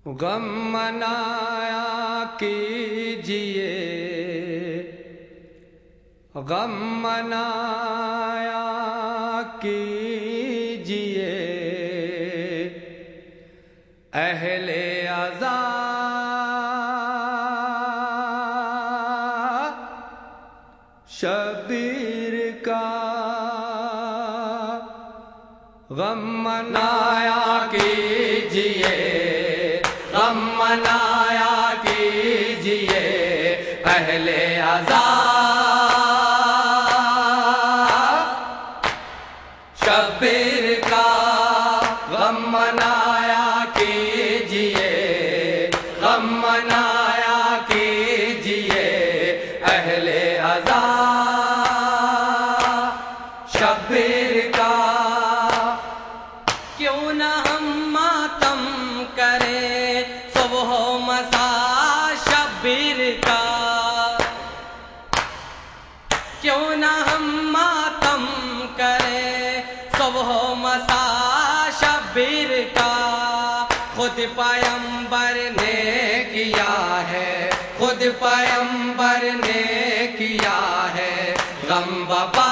غم منایا کیجئے، غم منایا کیجئے، اہل عزا شبیر کا غم منایا کیجئے، غم منایا کیجئے، اہل عزا شبیر کا غم منایا کیجئے، غم منایا کیجئے، اہل عزا شبیر کا۔ کیوں نہ ہم ماتم کریں صبح و مساء شبیر کا، کیوں نہ ہم ماتم کریں صبح و مساء شبیر کا۔ خود پیغمبر نے کیا ہے، خود پیغمبر نے کیا ہے غم بپا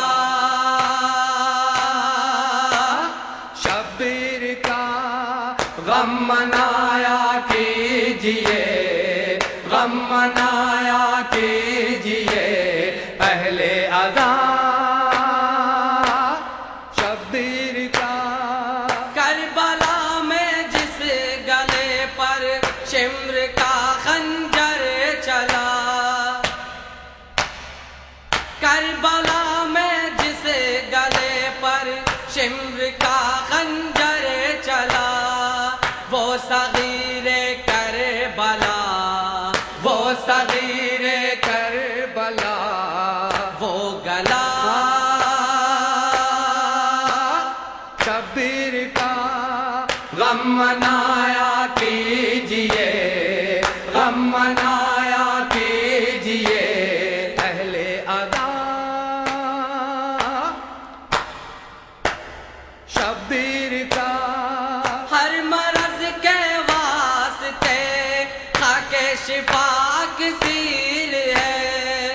شبیر کا غم منایا کیجئے، غم منایا کیجئے، اہل عزا شبیر کا۔ کربلا میں جس گلے پر شمر کا خنجر چلا، کربلا میں جس گلے پر شمر کا خنجر چلا، وہ صغیر کربلا، وہ صغیر کربلا، وہ گلا شبیر کا غم منایا کیجئے، غم منایا کیجئے، اہل عزا شبیر کا۔ ہر مرض کے واسطے خاک شفا کثیر ہے،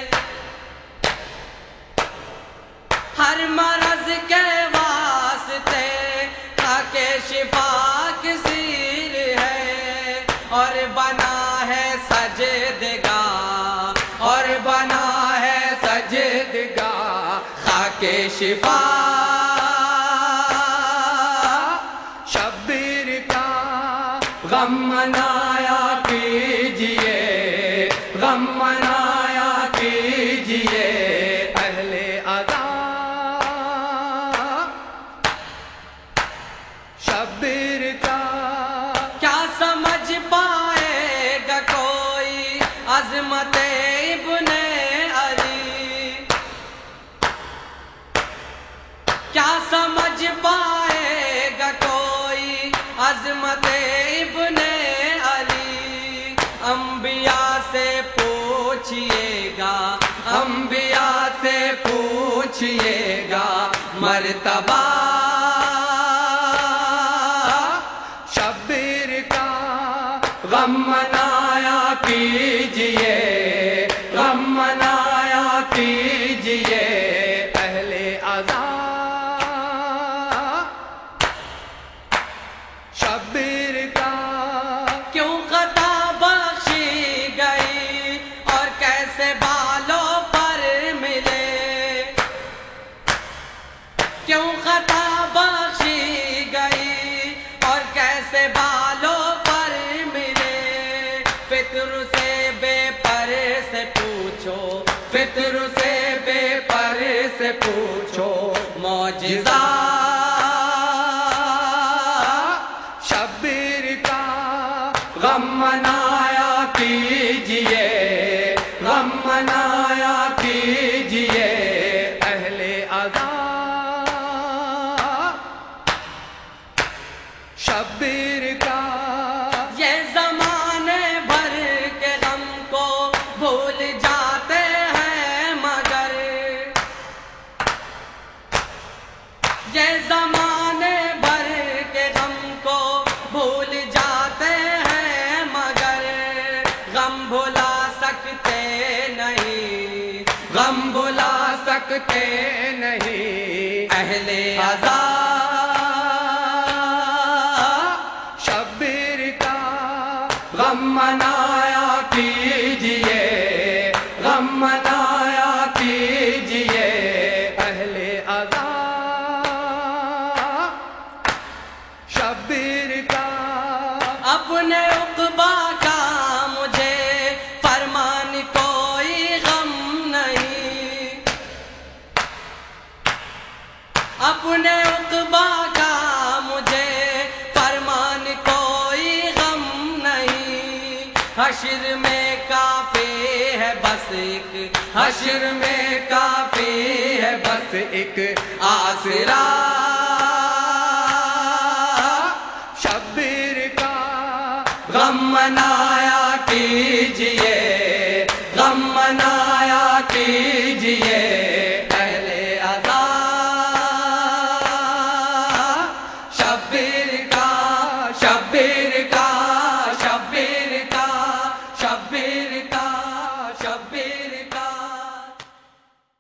ہر مرض کے واسطے خاک شفا کثیر ہے، اور بنا ہے سجدگاہ، اور بنا ہے سجدگاہ خاک شفا شبیر کا غم منایا کیجئے، غم منایا کیجئے، اہل عزا شبیر کا۔ کیا سمجھ پائے گا کوئی عظمت ابن علی، کیا سمجھ پائے گا کوئی عظمت ابن علی۔ انبیاء سے پوچھئے گا، انبیاء سے پوچھئے گا مرتبہ شبیر کا غم منایا کیجئے، غم منایا کیجئے، اہل عزا شبیر کا۔ کیوں خطا بخشی گئی اور کیسے بالوں پر ملے، کیوں خطا بخشی گئی اور کیسے بالوں پر ملے۔ فطر سے بے پر سے پوچھو، فطر سے بے پر سے پوچھو معجزہ شبیر کا غم منایا کیجئے، غم منایا کیجئے، اہل عزا شبیر کا۔ یہ زمانے بھر کے غم کو بھول جاتے ہیں، مگر یہ زمانے بھر کے غم کو بھول جاتے ہیں، بھلا سکتے نہیں، غم بھلا سکتے نہیں، اہل عزا شبیر کا غم منایا کیجئے، غم منایا کیجئے، اہل عزا شبیر کا اپنے عقبہ کا مجھے فرمان کوئی غم نہیں، اپنے عقبہ کا مجھے فرمان کوئی غم نہیں، حشر میں کافی ہے بس ایک، حشر میں کافی ہے بس ایک آسرا شبیر کا غم منایا کیجئے، غم منایا کیجئے،